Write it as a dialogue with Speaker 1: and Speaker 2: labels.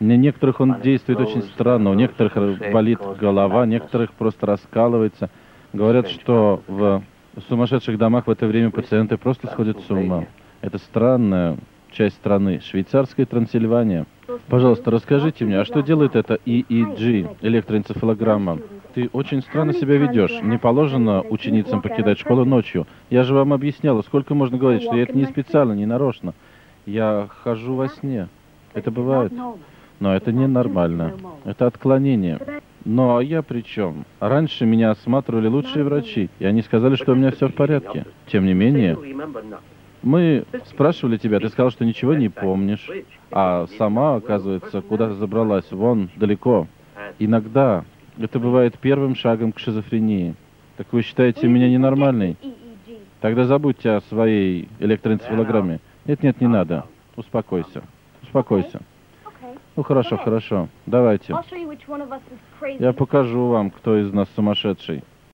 Speaker 1: У некоторых он действует очень странно, у некоторых болит голова, некоторых просто раскалывается. Говорят, что в сумасшедших домах в это время пациенты просто сходят с ума. Это странная часть страны, швейцарская Трансильвания. Пожалуйста, расскажите мне, а что делает это EEG, электроэнцефалограмма? Ты очень странно себя ведешь. Не положено ученицам покидать школу ночью. Я же вам объясняла, сколько можно говорить, что я это не специально, не нарочно. Я хожу во сне. Это бывает. Но это не нормально. Это отклонение. Но я при чем? Раньше меня осматривали лучшие врачи, и они сказали, что у меня все в порядке. Тем не менее, мы спрашивали тебя, ты сказал, что ничего не помнишь, а сама, оказывается, куда-то забралась, вон, далеко. Иногда это бывает первым шагом к шизофрении. Так вы считаете меня ненормальной? Тогда забудьте о своей электроэнцефалограмме. Нет, не надо. Успокойся. Успокойся. Ну хорошо, хорошо. Давайте. Я покажу вам, кто из нас сумасшедший.